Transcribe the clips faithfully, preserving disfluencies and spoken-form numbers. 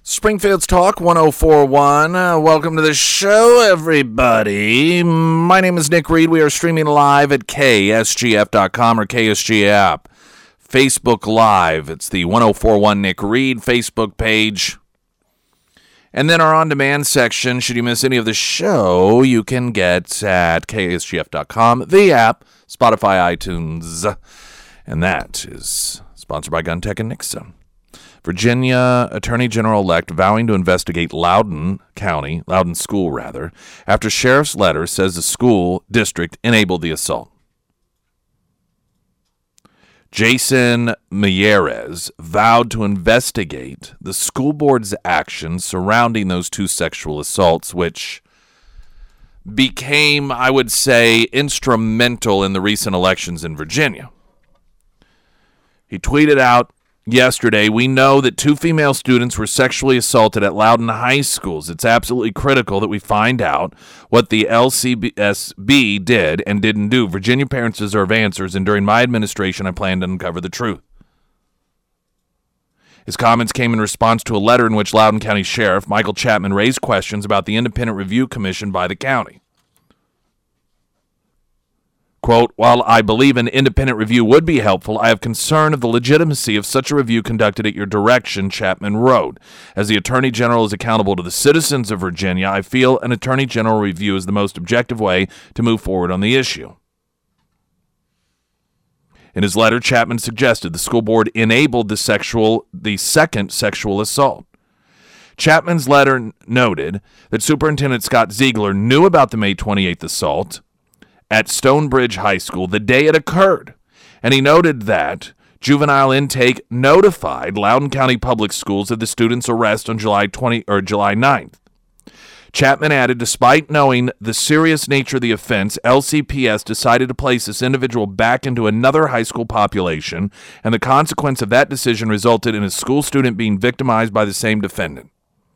Springfield's Talk one oh four point one. Uh, welcome to the show, everybody. My name is Nick Reed. We are streaming live at K S G F dot com or K S G app. Facebook Live. It's the one oh four point one Nick Reed Facebook page. And then our on-demand section, should you miss any of the show, you can get at K S G F dot com, the app, Spotify, iTunes. And that is sponsored by Gun Tech and Nixon. Virginia Attorney General-elect vowing to investigate Loudoun County, Loudoun School rather, after sheriff's letter says the school district enabled the assault. Jason Miyares vowed to investigate the school board's actions surrounding those two sexual assaults, which became, I would say, instrumental in the recent elections in Virginia. He tweeted out yesterday, "We know that two female students were sexually assaulted at Loudoun High Schools. It's absolutely critical that we find out what the L C S B did and didn't do. Virginia parents deserve answers, and during my administration, I plan to uncover the truth." His comments came in response to a letter in which Loudoun County Sheriff Michael Chapman raised questions about the independent review commission by the county. Quote, "While I believe an independent review would be helpful, I have concern of the legitimacy of such a review conducted at your direction," Chapman wrote. "As the Attorney General is accountable to the citizens of Virginia, I feel an Attorney General review is the most objective way to move forward on the issue." In his letter, Chapman suggested the school board enabled the sexual, the second sexual assault. Chapman's letter noted that Superintendent Scott Ziegler knew about the May twenty-eighth assault at Stonebridge High School the day it occurred, and he noted that juvenile intake notified Loudoun County Public Schools of the student's arrest on July twentieth or July ninth. Chapman added, despite knowing the serious nature of the offense, L C P S decided to place this individual back into another high school population, and the consequence of that decision resulted in a school student being victimized by the same defendant.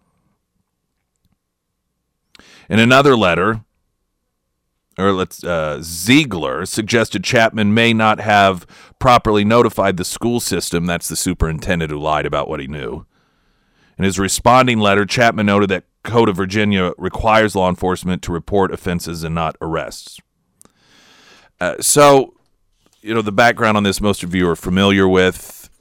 In another letter, or let's uh, Ziegler suggested Chapman may not have properly notified the school system. That's the superintendent who lied about what he knew. In his responding letter, Chapman noted that Code of Virginia requires law enforcement to report offenses and not arrests. Uh, so, you know, the background on this most of you are familiar with.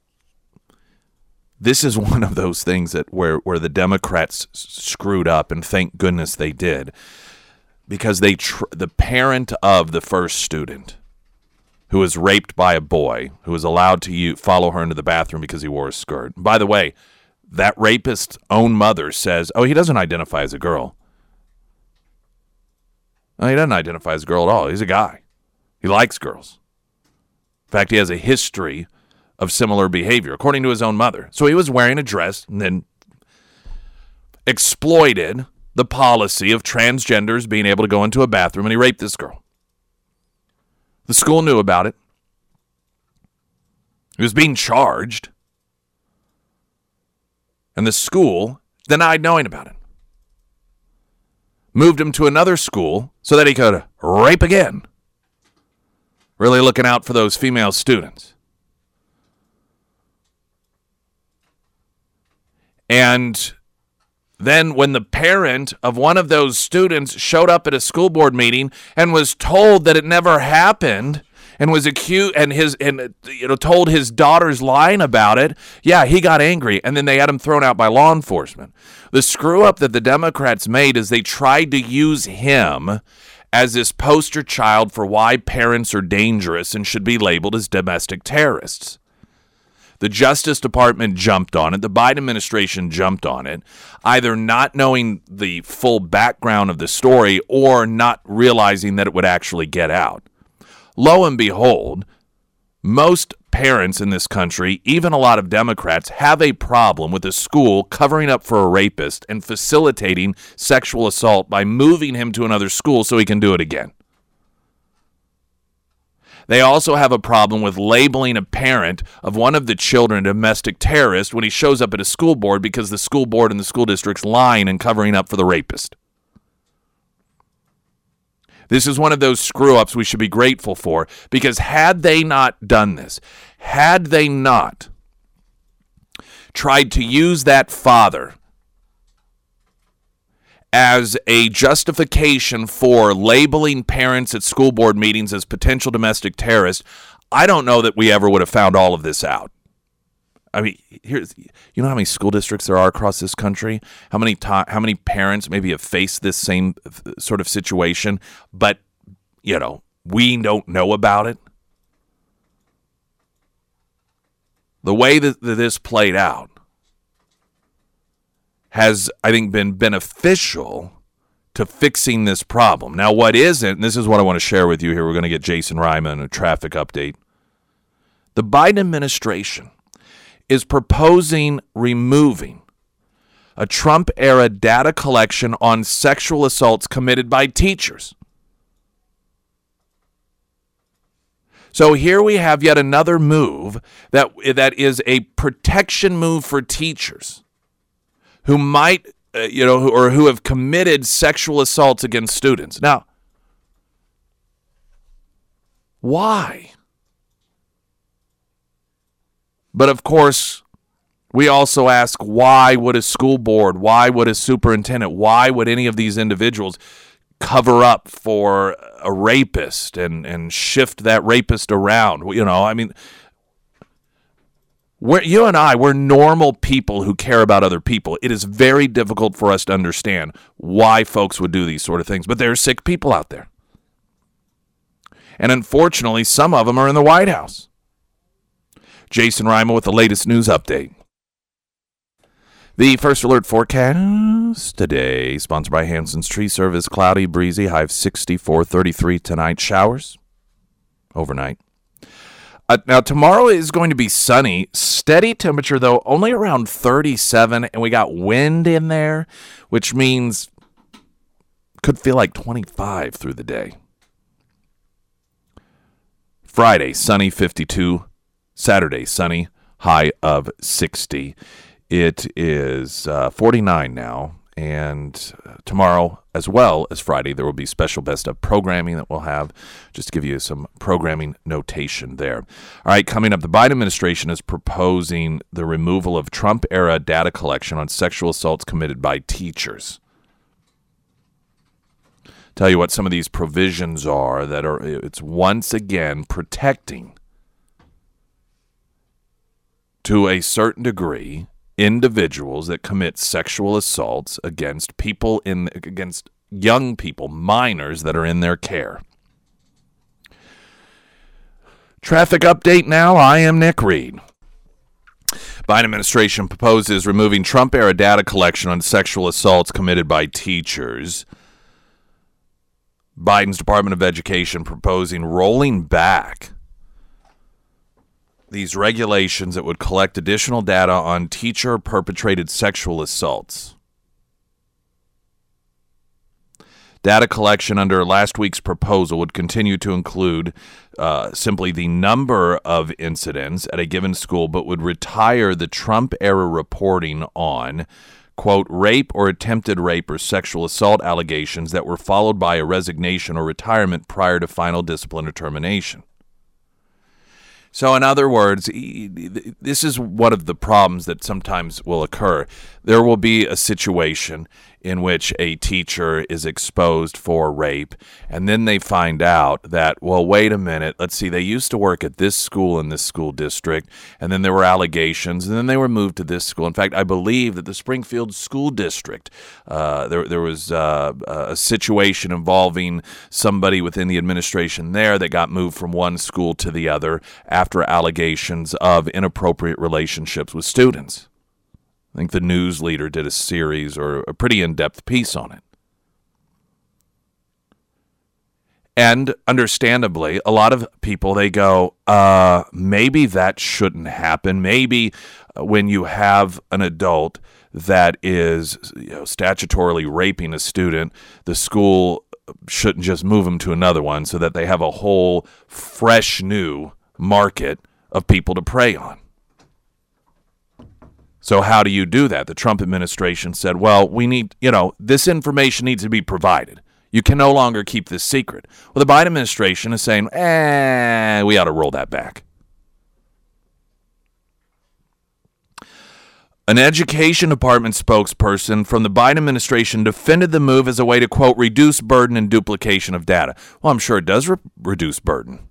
This is one of those things that where, where the Democrats screwed up, and thank goodness they did. Because they, tr- the parent of the first student who was raped by a boy who was allowed to u- follow her into the bathroom because he wore a skirt. By the way, that rapist's own mother says, oh, he doesn't identify as a girl. No, he doesn't identify as a girl at all. He's a guy. He likes girls. In fact, he has a history of similar behavior, according to his own mother. So he was wearing a dress and then exploited the policy of transgenders being able to go into a bathroom, and he raped this girl. The school knew about it. He was being charged, and the school denied knowing about it. Moved him to another school so that he could rape again. Really looking out for those female students. And then when the parent of one of those students showed up at a school board meeting and was told that it never happened and was accused and his and you know told his daughter's lying about it, yeah, he got angry, and then they had him thrown out by law enforcement. The screw up that the Democrats made is they tried to use him as this poster child for why parents are dangerous and should be labeled as domestic terrorists. The Justice Department jumped on it. The Biden administration jumped on it, either not knowing the full background of the story or not realizing that it would actually get out. Lo and behold, most parents in this country, even a lot of Democrats, have a problem with a school covering up for a rapist and facilitating sexual assault by moving him to another school so he can do it again. They also have a problem with labeling a parent of one of the children a domestic terrorist when he shows up at a school board because the school board and the school district's lying and covering up for the rapist. This is one of those screw-ups we should be grateful for, because had they not done this, had they not tried to use that father as a justification for labeling parents at school board meetings as potential domestic terrorists, I don't know that we ever would have found all of this out. I mean, here's, you know how many school districts there are across this country? How many to- how many parents maybe have faced this same sort of situation, but, you know, we don't know about it? The way that, that this played out has, I think, been beneficial to fixing this problem. Now, what isn't, and this is what I want to share with you here, we're going to get Jason Ryman a traffic update. The Biden administration is proposing removing a Trump-era data collection on sexual assaults committed by teachers. So here we have yet another move that that is a protection move for teachers who might, uh, you know, or who have committed sexual assaults against students. Now, why? But of course, we also ask, why would a school board, why would a superintendent, why would any of these individuals cover up for a rapist and, and shift that rapist around? You know, I mean, we're, you and I, we're normal people who care about other people. It is very difficult for us to understand why folks would do these sort of things, but there are sick people out there. And unfortunately, some of them are in the White House. Jason Ryman with the latest news update. The First Alert forecast today, sponsored by Hanson's Tree Service. Cloudy, breezy, high of sixty-four, thirty-three tonight. Showers overnight. Uh, now, tomorrow is going to be sunny. Steady temperature, though, only around thirty-seven, and we got wind in there, which means could feel like twenty-five through the day. Friday, sunny, fifty-two. Saturday, sunny, high of sixty. It is uh, forty-nine now, and tomorrow, as well as Friday, there will be special best of programming that we'll have, just to give you some programming notation there. All right, coming up, the Biden administration is proposing the removal of Trump-era data collection on sexual assaults committed by teachers. Tell you what some of these provisions are that are, it's once again protecting, to a certain degree, individuals that commit sexual assaults against people in against young people, minors that are in their care. Traffic update now. I am Nick Reed. Biden administration proposes removing Trump-era data collection on sexual assaults committed by teachers. Biden's Department of Education proposing rolling back these regulations that would collect additional data on teacher-perpetrated sexual assaults. Data collection under last week's proposal would continue to include uh, simply the number of incidents at a given school, but would retire the Trump-era reporting on, quote, rape or attempted rape or sexual assault allegations that were followed by a resignation or retirement prior to final discipline or termination. So in other words, this is one of the problems that sometimes will occur. There will be a situation in which a teacher is exposed for rape, and then they find out that, well, wait a minute, let's see, they used to work at this school in this school district, and then there were allegations, and then they were moved to this school. In fact, I believe that the Springfield School District, uh, there, there was uh, a situation involving somebody within the administration there that got moved from one school to the other after allegations of inappropriate relationships with students. I think the news leader did a series or a pretty in-depth piece on it. And understandably, a lot of people, they go, uh, maybe that shouldn't happen. Maybe when you have an adult that is, you know, statutorily raping a student, the school shouldn't just move them to another one so that they have a whole fresh new market of people to prey on. So how do you do that? The Trump administration said, well, we need, you know, this information needs to be provided. You can no longer keep this secret. Well, the Biden administration is saying, eh, we ought to roll that back. An education department spokesperson from the Biden administration defended the move as a way to, quote, reduce burden and duplication of data. Well, I'm sure it does re- reduce burden.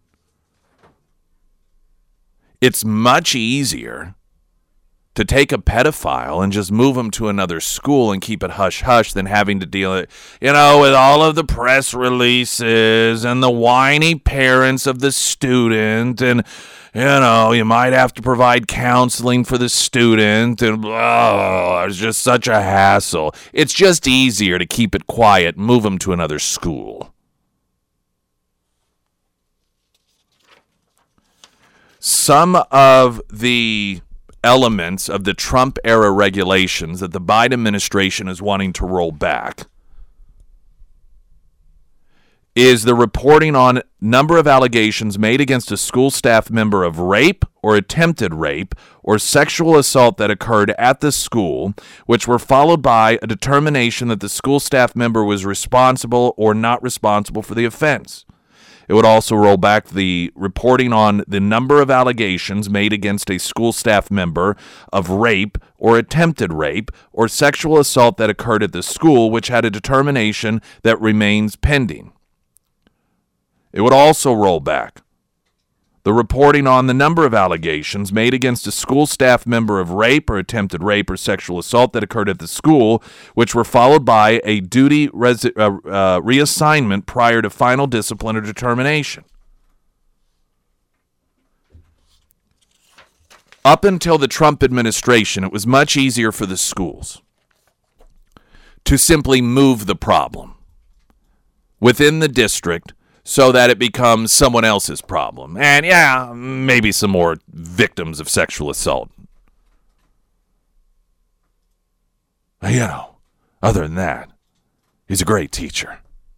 It's much easier to take a pedophile and just move him to another school and keep it hush-hush than having to deal, you know, with all of the press releases and the whiny parents of the student. And, you know, you might have to provide counseling for the student. And, oh, it's just such a hassle. It's just easier to keep it quiet and move him to another school. Some of the elements of the Trump-era regulations that the Biden administration is wanting to roll back is the reporting on number of allegations made against a school staff member of rape or attempted rape or sexual assault that occurred at the school, which were followed by a determination that the school staff member was responsible or not responsible for the offense. It would also roll back the reporting on the number of allegations made against a school staff member of rape or attempted rape or sexual assault that occurred at the school, which had a determination that remains pending. It would also roll back the reporting on the number of allegations made against a school staff member of rape or attempted rape or sexual assault that occurred at the school, which were followed by a duty res- uh, uh, reassignment prior to final discipline or determination. Up until the Trump administration, it was much easier for the schools to simply move the problem within the district so that it becomes someone else's problem. And yeah, maybe some more victims of sexual assault. You know, other than that, he's a great teacher.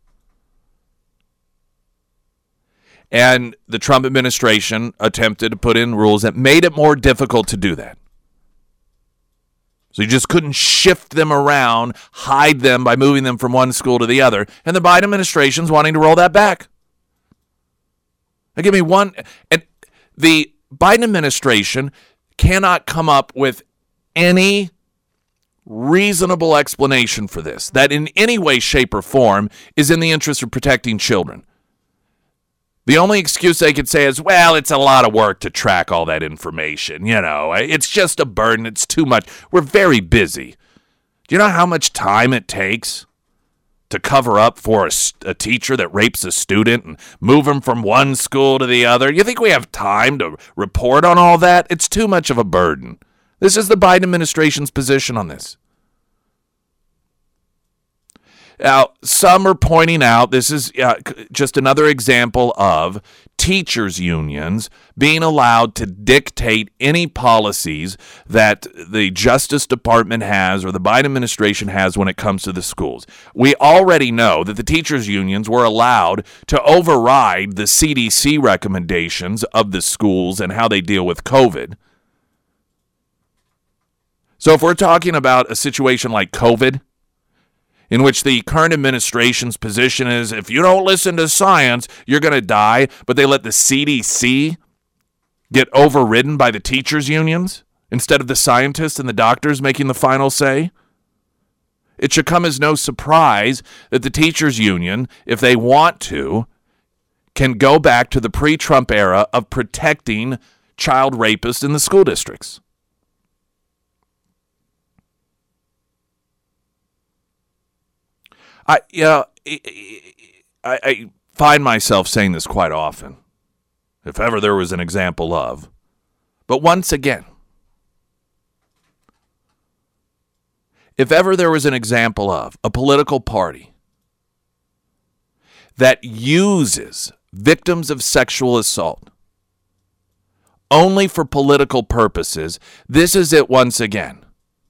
And the Trump administration attempted to put in rules that made it more difficult to do that. So you just couldn't shift them around, hide them by moving them from one school to the other. And the Biden administration's wanting to roll that back. Now give me one, and the Biden administration cannot come up with any reasonable explanation for this, that in any way, shape, or form is in the interest of protecting children. The only excuse they could say is, well, it's a lot of work to track all that information. You know, it's just a burden. It's too much. We're very busy. Do you know how much time it takes to cover up for a, a teacher that rapes a student and move them from one school to the other? You think we have time to report on all that? It's too much of a burden. This is the Biden administration's position on this. Now, some are pointing out this is uh, just another example of teachers' unions being allowed to dictate any policies that the Justice Department has or the Biden administration has when it comes to the schools. We already know that the teachers' unions were allowed to override the C D C recommendations of the schools and how they deal with COVID. So if we're talking about a situation like COVID, in which the current administration's position is, if you don't listen to science, you're going to die, but they let the C D C get overridden by the teachers' unions instead of the scientists and the doctors making the final say? It should come as no surprise that the teachers' union, if they want to, can go back to the pre-Trump era of protecting child rapists in the school districts. I, you know, I, I find myself saying this quite often, if ever there was an example of. But once again, if ever there was an example of a political party that uses victims of sexual assault only for political purposes, this is it once again.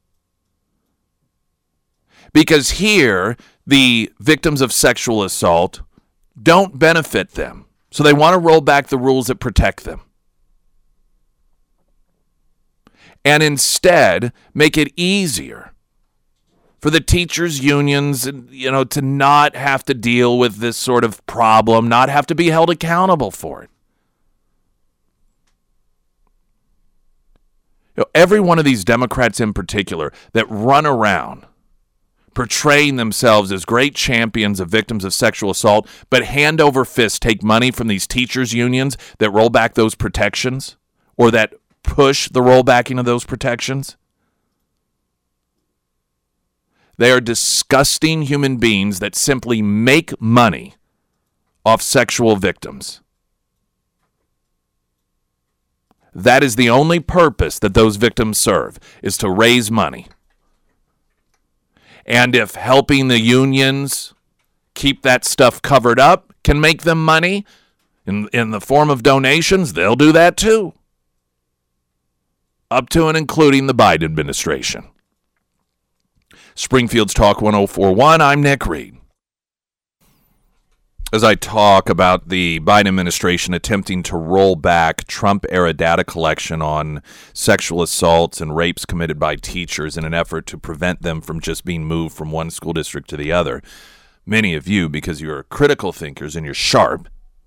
Because here, the victims of sexual assault don't benefit them. So they want to roll back the rules that protect them. And instead, make it easier for the teachers' unions, you know, to not have to deal with this sort of problem, not have to be held accountable for it. You know, every one of these Democrats in particular that run around portraying themselves as great champions of victims of sexual assault, but hand over fist take money from these teachers' unions that roll back those protections or that push the rollbacking of those protections. They are disgusting human beings that simply make money off sexual victims. That is the only purpose that those victims serve, is to raise money. And if helping the unions keep that stuff covered up can make them money in, in the form of donations, they'll do that too. Up to and including the Biden administration. Springfield's Talk one oh four point one, I'm Nick Reed. As I talk about the Biden administration attempting to roll back Trump-era data collection on sexual assaults and rapes committed by teachers in an effort to prevent them from just being moved from one school district to the other, many of you, because you're critical thinkers and you're sharp,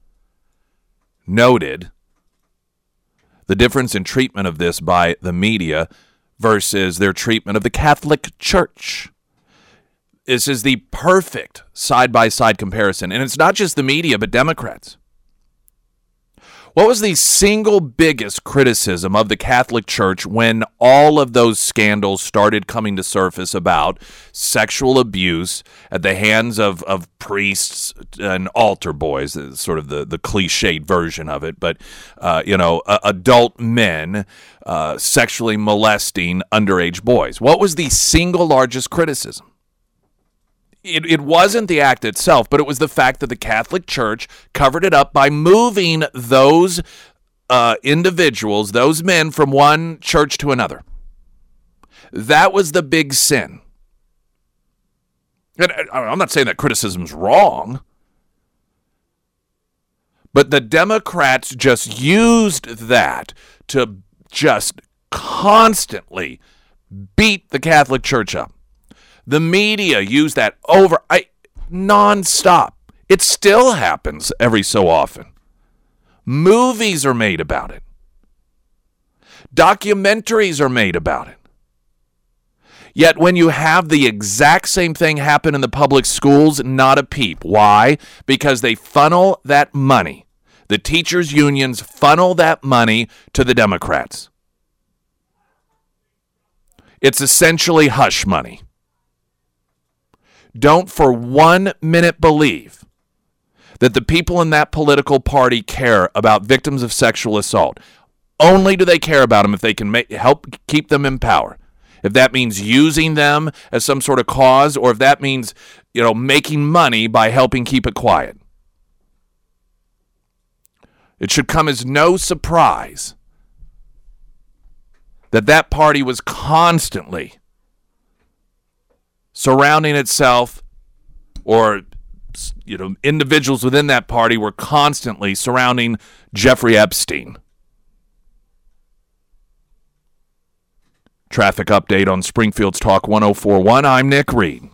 noted the difference in treatment of this by the media versus their treatment of the Catholic Church. This is the perfect side-by-side comparison. And it's not just the media, but Democrats. What was the single biggest criticism of the Catholic Church when all of those scandals started coming to surface about sexual abuse at the hands of, of priests and altar boys, sort of the, the cliched version of it, but, uh, you know, uh, adult men uh, sexually molesting underage boys? What was the single largest criticism? It, it wasn't the act itself, but it was the fact that the Catholic Church covered it up by moving those uh, individuals, those men, from one church to another. That was the big sin. And I'm not saying that criticism's wrong, but the Democrats just used that to just constantly beat the Catholic Church up. The media use that over, I, nonstop. It still happens every so often. Movies are made about it. Documentaries are made about it. Yet when you have the exact same thing happen in the public schools, not a peep. Why? Because they funnel that money. The teachers' unions funnel that money to the Democrats. It's essentially hush money. Don't for one minute believe that the people in that political party care about victims of sexual assault. Only do they care about them if they can make, help keep them in power. If that means using them as some sort of cause, or if that means, you know, making money by helping keep it quiet. It should come as no surprise that that party was constantly surrounding itself, or, you know, individuals within that party were constantly surrounding Jeffrey Epstein. Traffic update on Springfield's Talk one oh four point one. I'm Nick Reed.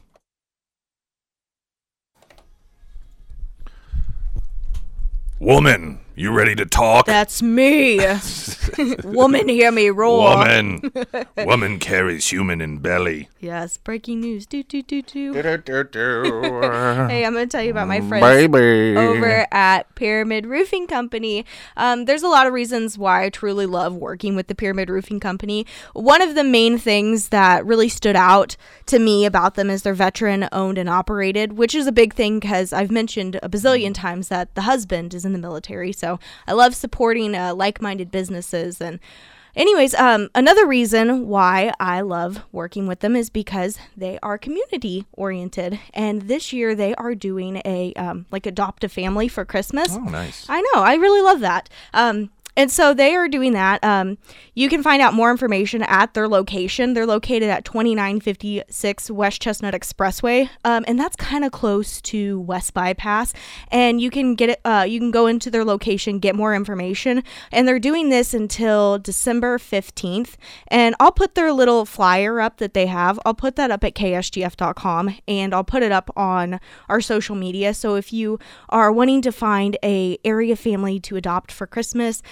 Woman, you ready to talk? That's me. Woman, hear me roar. Woman. Woman carries human in belly. Yes, breaking news. Do, do, do, do. Do, do, do. Hey, I'm going to tell you about my friends Baby. over at Pyramid Roofing Company. Um, there's a lot of reasons why I truly love working with the Pyramid Roofing Company. One of the main things that really stood out to me about them is they're veteran owned and operated, which is a big thing because I've mentioned a bazillion times that the husband is in the military. So I love supporting uh, like-minded businesses. And anyways, um, another reason why I love working with them is because they are community oriented. And this year they are doing a um, like adopt a family for Christmas. Oh, nice. I know. I really love that. Um, And so they are doing that. Um, you can find out more information at their location. They're located at twenty-nine fifty-six West Chestnut Expressway, um, and that's kind of close to West Bypass. And you can get it. Uh, you can go into their location, get more information. And they're doing this until December fifteenth. And I'll put their little flyer up that they have. I'll put that up at K S G F dot com, and I'll put it up on our social media. So if you are wanting to find a area family to adopt for Christmas,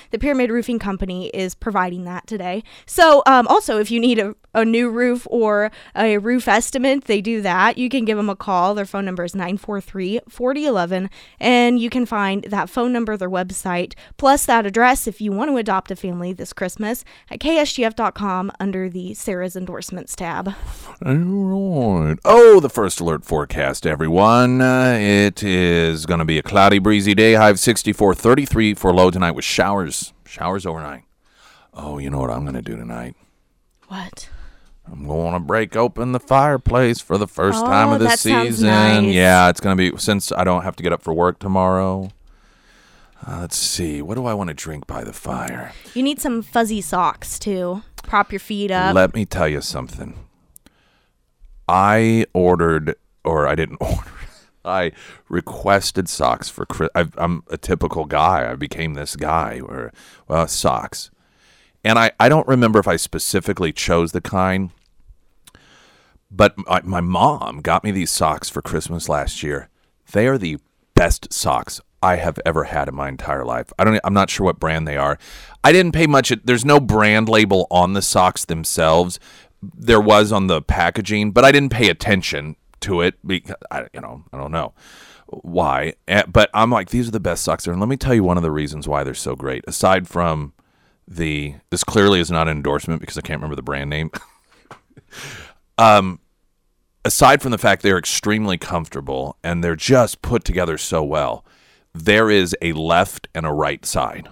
the Pyramid Roofing Company is providing that today. So um, also, if you need a, a new roof or a roof estimate, they do that. You can give them a call. Their phone number is nine four three, four zero one one, and you can find that phone number, their website, plus that address if you want to adopt a family this Christmas at K S G F dot com under the Sarah's Endorsements tab. All right. Oh, the first alert forecast, everyone. Uh, it is going to be a cloudy, breezy day. High of sixty-four, thirty-three for low tonight with showers. Showers overnight. Oh, you know what I'm going to do tonight? What? I'm going to break open the fireplace for the first oh, time of the that season. Sounds nice. Yeah, it's going to be, since I don't have to get up for work tomorrow. Uh, let's see. What do I want to drink by the fire? You need some fuzzy socks, too. Prop your feet up. Let me tell you something. I ordered, or I didn't order, I requested socks for Christmas. I'm a typical guy. I became this guy, where, well, socks. And I, I don't remember if I specifically chose the kind, but my, my mom got me these socks for Christmas last year. They are the best socks I have ever had in my entire life. I don't, I'm not sure what brand they are. I didn't pay much. There's no brand label on the socks themselves. There was on the packaging, but I didn't pay attention to it because I, you know, I don't know why. But I'm like, these are the best socks there. And let me tell you one of the reasons why they're so great. Aside from the, this clearly is not an endorsement because I can't remember the brand name. um, aside from the fact they're extremely comfortable and they're just put together so well, there is a left and a right side.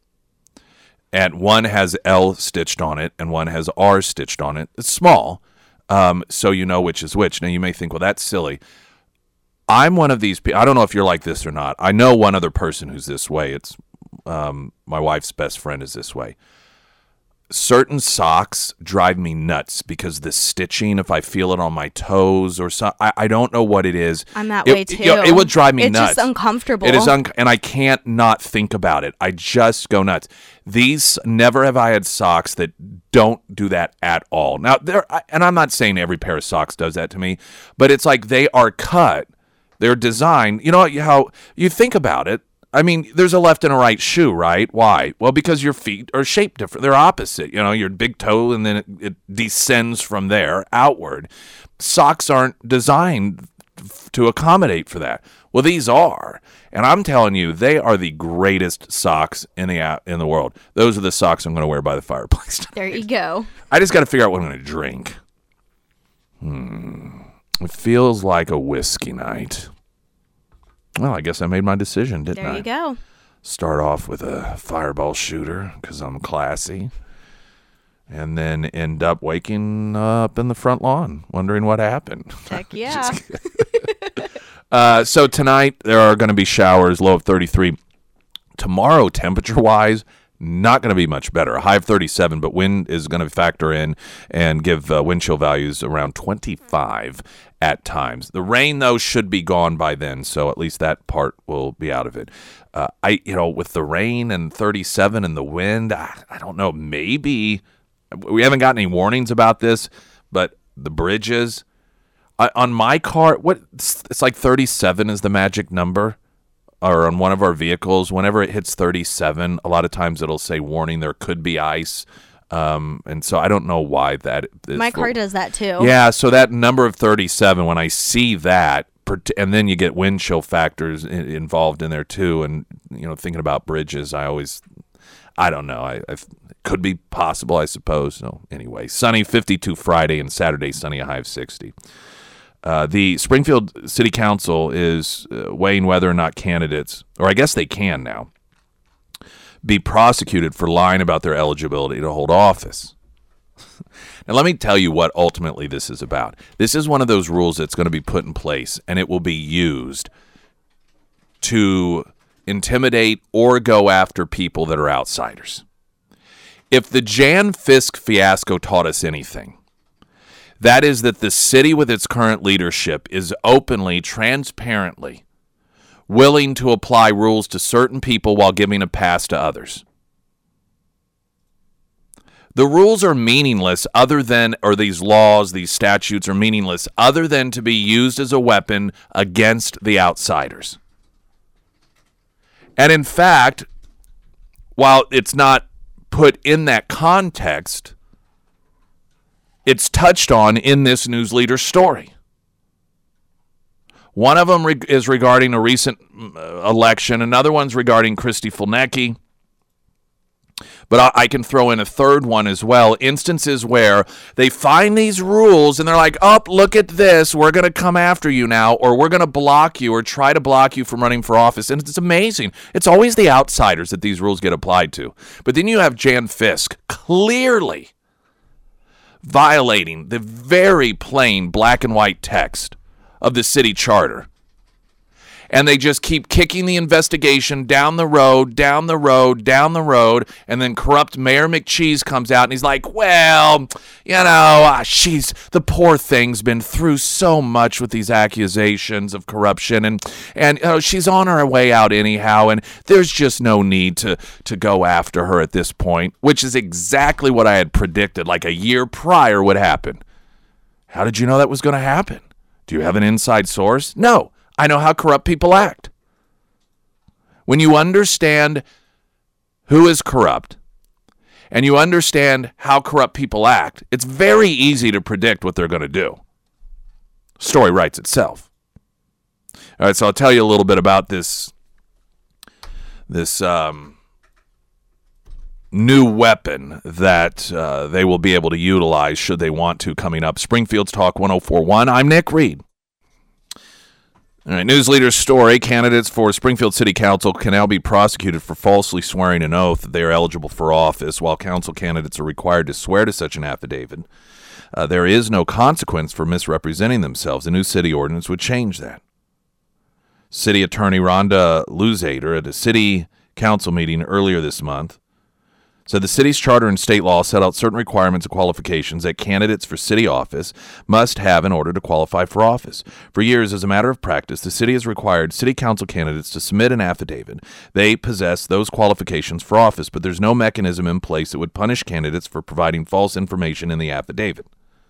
And one has L stitched on it and one has R stitched on it. It's small, um, so you know which is which. Now, you may think, well, that's silly. I'm one of these people. I don't know if you're like this or not. I know one other person who's this way. It's um, my wife's best friend is this way. Certain socks drive me nuts because the stitching, if I feel it on my toes or something, I, I don't know what it is. I'm that it, way too. You know, it would drive me it's nuts. It's just uncomfortable. It is, un- and I can't not think about it. I just go nuts. These, never have I had socks that don't do that at all. Now, there, and I'm not saying every pair of socks does that to me, but it's like they are cut, they're designed. You know how you think about it. I mean, there's a left and a right shoe, right? Why? Well, because your feet are shaped different. They're opposite. You know, your big toe, and then it, it descends from there outward. Socks aren't designed f- to accommodate for that. Well, these are. And I'm telling you, they are the greatest socks in the in the world. Those are the socks I'm going to wear by the fireplace tonight. There you go. I just got to figure out what I'm going to drink. Hmm. It feels like a whiskey night. Well, I guess I made my decision, didn't I? There you go. Start off with a fireball shooter because I'm classy. And then end up waking up in the front lawn wondering what happened. Heck yeah. uh, so tonight there are going to be showers, low of thirty-three. Tomorrow, temperature-wise, not going to be much better. A high of thirty-seven, but wind is going to factor in and give uh, wind chill values around twenty-five at times. The rain, though, should be gone by then, so at least that part will be out of it. Uh, I, you know, with the rain and thirty-seven and the wind, I, I don't know, maybe we haven't gotten any warnings about this, but the bridges I, on my car, what it's like thirty-seven is the magic number. Or on one of our vehicles, whenever it hits thirty-seven, a lot of times it'll say warning, there could be ice. Um, and so I don't know why that is. My car does that too. Yeah, so that number of thirty-seven, when I see that, and then you get wind chill factors involved in there too, and, you know, thinking about bridges, I always, I don't know, I, I could be possible, I suppose. So anyway, sunny fifty-two Friday and Saturday, sunny, a high of sixty. Uh, the Springfield City Council is uh, weighing whether or not candidates, or I guess they can now, be prosecuted for lying about their eligibility to hold office. Now, let me tell you what ultimately this is about. This is one of those rules that's going to be put in place, and it will be used to intimidate or go after people that are outsiders. If the Jan Fisk fiasco taught us anything, that is that the city with its current leadership is openly, transparently willing to apply rules to certain people while giving a pass to others. The rules are meaningless other than, or these laws, these statutes are meaningless other than to be used as a weapon against the outsiders. And in fact, while it's not put in that context, it's touched on in this news leader story. One of them re- is regarding a recent uh, election. Another one's regarding Christy Fulnecki. But I, I can throw in a third one as well. Instances where they find these rules and they're like, oh, look at this. We're going to come after you now, or we're going to block you or try to block you from running for office. And it's amazing. It's always the outsiders that these rules get applied to. But then you have Jan Fisk clearly violating the very plain black and white text of the city charter. And they just keep kicking the investigation down the road, down the road, down the road. And then corrupt Mayor McCheese comes out and he's like, well, you know, uh, she's, the poor thing's been through so much with these accusations of corruption. And, and you know, she's on her way out anyhow. And there's just no need to, to go after her at this point, which is exactly what I had predicted like a year prior would happen. How did you know that was going to happen? Do you have an inside source? No. I know how corrupt people act. When you understand who is corrupt and you understand how corrupt people act, it's very easy to predict what they're going to do. Story writes itself. All right, so I'll tell you a little bit about this, this um, new weapon that uh, they will be able to utilize should they want to coming up. Springfield's Talk one oh four point one. I'm Nick Reed. All right, news leader's story. Candidates for Springfield City Council can now be prosecuted for falsely swearing an oath that they are eligible for office. While council candidates are required to swear to such an affidavit, uh, there is no consequence for misrepresenting themselves. The new city ordinance would change that. City Attorney Rhonda Luzader at a city council meeting earlier this month said the city's charter and state law set out certain requirements and qualifications that candidates for city office must have in order to qualify for office. For years, as a matter of practice, the city has required city council candidates to submit an affidavit. They possess those qualifications for office, but there's no mechanism in place that would punish candidates for providing false information in the affidavit.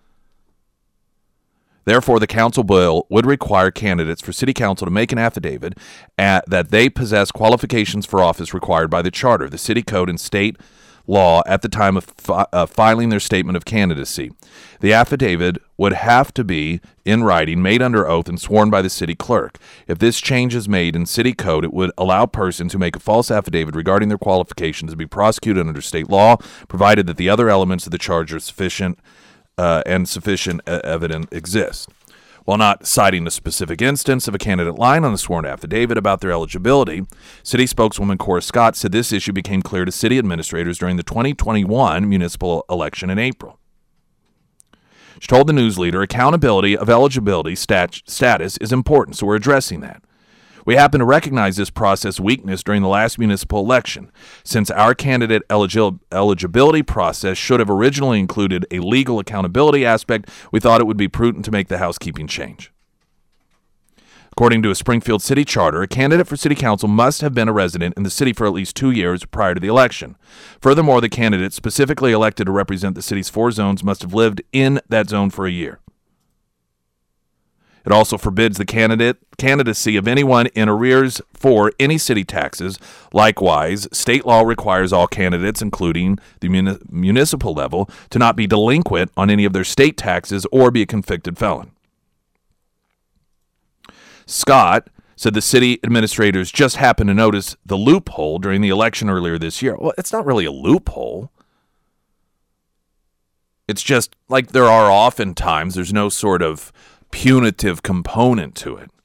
Therefore, the council bill would require candidates for city council to make an affidavit at, that they possess qualifications for office required by the charter, the city code, and state law at the time of fi- uh, filing their statement of candidacy. The affidavit would have to be in writing, made under oath, and sworn by the city clerk. If this change is made in city code, it would allow persons who make a false affidavit regarding their qualifications to be prosecuted under state law, provided that the other elements of the charge are sufficient uh, and sufficient uh, evidence exist. While not citing a specific instance of a candidate lying on a sworn affidavit about their eligibility, city spokeswoman Cora Scott said this issue became clear to city administrators during the twenty twenty-one municipal election in April. She told the news leader, accountability of eligibility stat- status is important, so we're addressing that. We happen to recognize this process weakness during the last municipal election. Since our candidate eligi- eligibility process should have originally included a legal accountability aspect, we thought it would be prudent to make the housekeeping change. According to a Springfield City charter, a candidate for city council must have been a resident in the city for at least two years prior to the election. Furthermore, the candidate specifically elected to represent the city's four zones must have lived in that zone for a year. It also forbids the candidate candidacy of anyone in arrears for any city taxes. Likewise, state law requires all candidates, including the muni- municipal level, to not be delinquent on any of their state taxes or be a convicted felon. Scott said the city administrators just happened to notice the loophole during the election earlier this year. Well, it's not really a loophole. It's just like there are often times there's no sort of punitive component to it.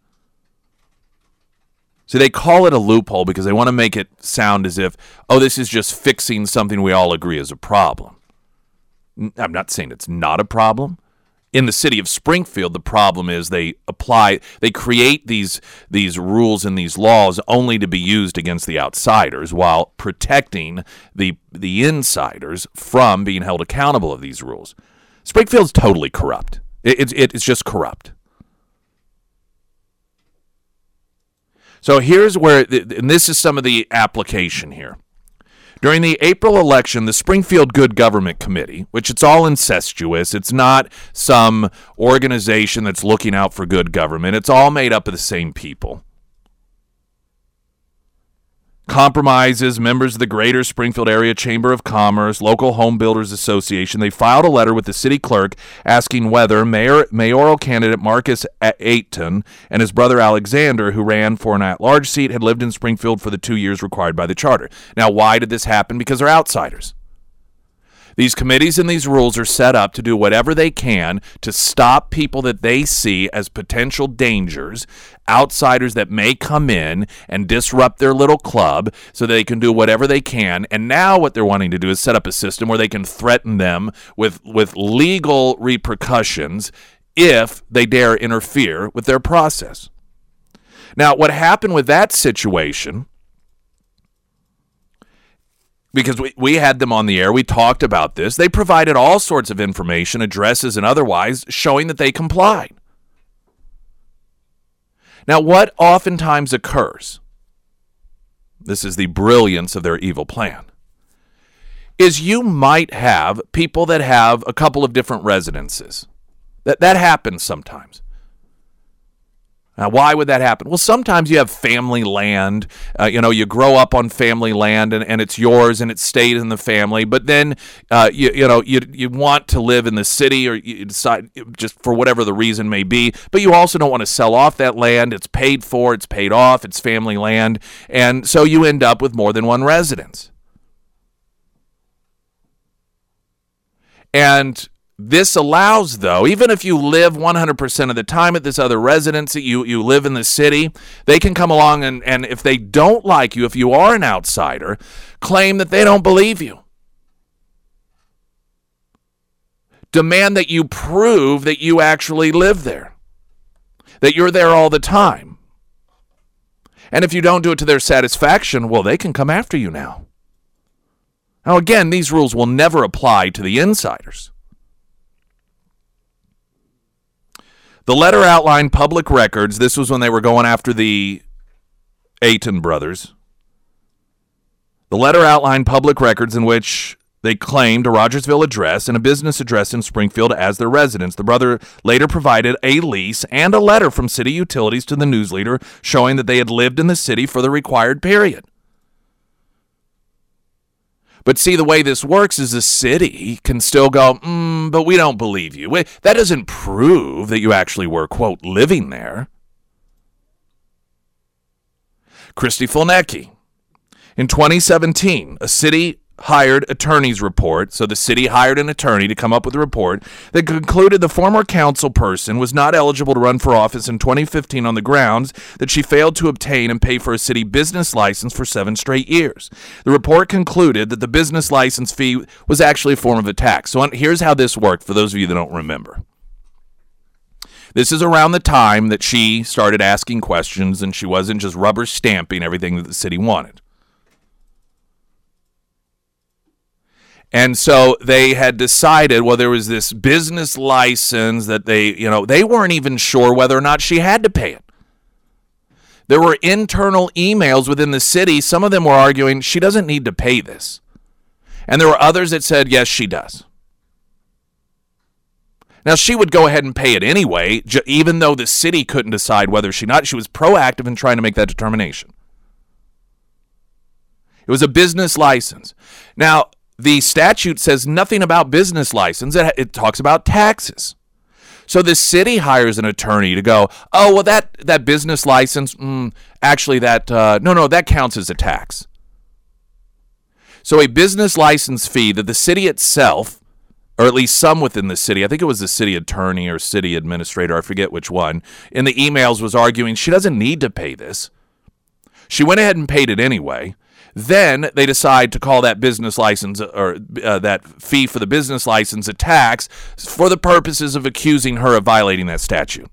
So they call it a loophole because they want to make it sound as if, oh, this is just fixing something we all agree is a problem. I'm not saying it's not a problem. In the city of Springfield, the problem is they apply, they create these these rules and these laws only to be used against the outsiders while protecting the the insiders from being held accountable of these rules. Springfield's totally corrupt. It, it, it's just corrupt. So here's where, and this is some of the application here. During the April election, the Springfield Good Government Committee, which it's all incestuous, it's not some organization that's looking out for good government, it's all made up of the same people, compromises members of the Greater Springfield Area Chamber of Commerce, local home builders association. They filed a letter with the city clerk asking whether mayor, mayoral candidate Marcus Ayton and his brother Alexander, who ran for an at-large seat, had lived in Springfield for the two years required by the charter. Now, why did this happen? Because they're outsiders. These committees and these rules are set up to do whatever they can to stop people that they see as potential dangers, outsiders that may come in and disrupt their little club so they can do whatever they can. And now what they're wanting to do is set up a system where they can threaten them with, with legal repercussions if they dare interfere with their process. Now, what happened with that situation, because we, we had them on the air, we talked about this. They provided all sorts of information, addresses and otherwise, showing that they complied. Now, what oftentimes occurs, this is the brilliance of their evil plan, is you might have people that have a couple of different residences. That, that happens sometimes. Now, why would that happen? Well, sometimes you have family land. Uh, you know, you grow up on family land, and, and it's yours, and it stayed in the family. But then, uh, you you know, you you want to live in the city, or you decide just for whatever the reason may be. But you also don't want to sell off that land. It's paid for. It's paid off. It's family land, and so you end up with more than one residence. And this allows, though, even if you live one hundred percent of the time at this other residence, you, you live in the city, they can come along and, and if they don't like you, if you are an outsider, claim that they don't believe you. Demand that you prove that you actually live there, that you're there all the time. And if you don't do it to their satisfaction, well, they can come after you now. Now, again, these rules will never apply to the insiders. The letter outlined public records. This was when they were going after the Ayton brothers. The letter outlined public records in which they claimed a Rogersville address and a business address in Springfield as their residence. The brother later provided a lease and a letter from city utilities to the news leader showing that they had lived in the city for the required period. But see, the way this works is the city can still go, mm, but we don't believe you. That doesn't prove that you actually were, quote, living there. Christy Fulnecki. In twenty seventeen, a city hired attorney's report, so the city hired an attorney to come up with a report that concluded the former council person was not eligible to run for office in twenty fifteen on the grounds that she failed to obtain and pay for a city business license for seven straight years. The report concluded that the business license fee was actually a form of a tax. So here's how this worked for those of you that don't remember. This is around the time that she started asking questions and she wasn't just rubber stamping everything that the city wanted. And so they had decided, well, there was this business license that they, you know, they weren't even sure whether or not she had to pay it. There were internal emails within the city. Some of them were arguing she doesn't need to pay this. And there were others that said, yes, she does. Now, she would go ahead and pay it anyway, even though the city couldn't decide whether she not. She was proactive in trying to make that determination. It was a business license. Now, the statute says nothing about business license. It, it talks about taxes. So the city hires an attorney to go, oh, well, that, that business license, mm, actually that, uh, no, no, that counts as a tax. So a business license fee that the city itself, or at least some within the city, I think it was the city attorney or city administrator, I forget which one, in the emails was arguing she doesn't need to pay this. She went ahead and paid it anyway. Then they decide to call that business license or uh, that fee for the business license a tax for the purposes of accusing her of violating that statute.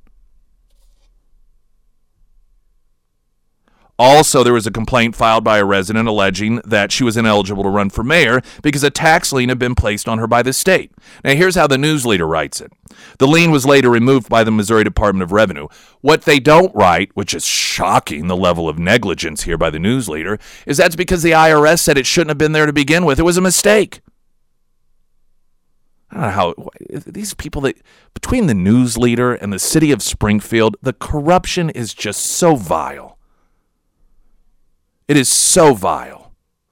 Also, there was a complaint filed by a resident alleging that she was ineligible to run for mayor because a tax lien had been placed on her by the state. Now, here's how the news leader writes it. The lien was later removed by the Missouri Department of Revenue. What they don't write, which is shocking, the level of negligence here by the news leader, is that's because the I R S said it shouldn't have been there to begin with. It was a mistake. I don't know how, these people that, between the news leader and the city of Springfield, the corruption is just so vile. It is so vile.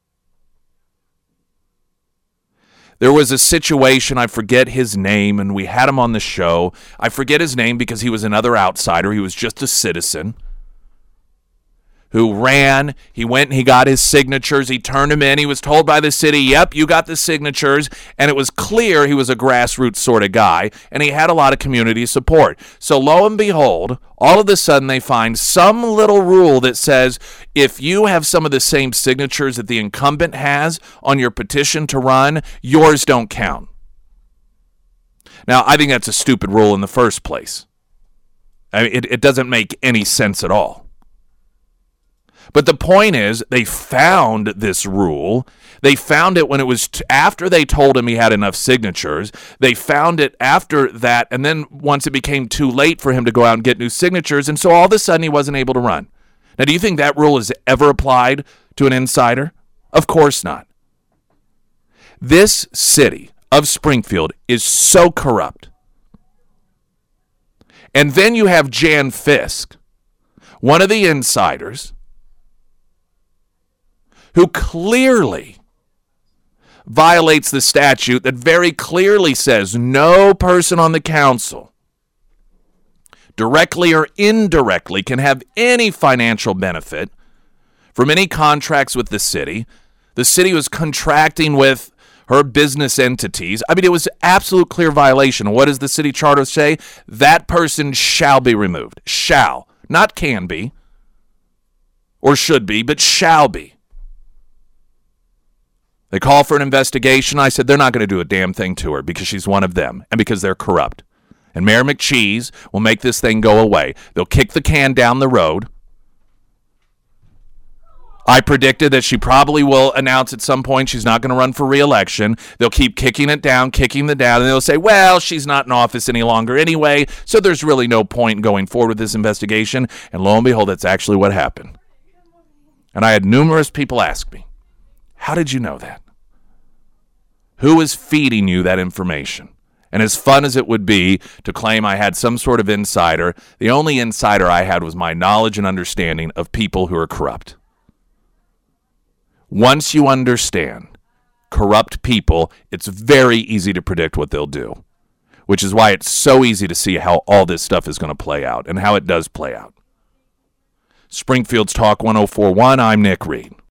There was a situation, I forget his name, and we had him on the show. I forget his name because he was another outsider. He was just a citizen who ran. He went and he got his signatures. He turned them in. He was told by the city, yep, you got the signatures. And it was clear he was a grassroots sort of guy, and he had a lot of community support. So lo and behold, all of a sudden they find some little rule that says if you have some of the same signatures that the incumbent has on your petition to run, yours don't count. Now, I think that's a stupid rule in the first place. I mean, it, it doesn't make any sense at all. But the point is, they found this rule. They found it when it was t- after they told him he had enough signatures. They found it after that, and then once it became too late for him to go out and get new signatures, and so all of a sudden he wasn't able to run. Now, do you think that rule is ever applied to an insider? Of course not. This city of Springfield is so corrupt. And then you have Jan Fisk, one of the insiders, who clearly violates the statute that very clearly says no person on the council, directly or indirectly, can have any financial benefit from any contracts with the city. The city was contracting with her business entities. I mean, it was absolute clear violation. What does the city charter say? That person shall be removed. Shall. Not can be or should be, but shall be. They call for an investigation. I said they're not going to do a damn thing to her because she's one of them and because they're corrupt. And Mayor McCheese will make this thing go away. They'll kick the can down the road. I predicted that she probably will announce at some point she's not going to run for re-election. They'll keep kicking it down, kicking it down, and they'll say, well, she's not in office any longer anyway, so there's really no point in going forward with this investigation. And lo and behold, that's actually what happened. And I had numerous people ask me, how did you know that? Who is feeding you that information? And as fun as it would be to claim I had some sort of insider, the only insider I had was my knowledge and understanding of people who are corrupt. Once you understand corrupt people, it's very easy to predict what they'll do, which is why it's so easy to see how all this stuff is going to play out and how it does play out. Springfield's Talk one oh four point one, I'm Nick Reed.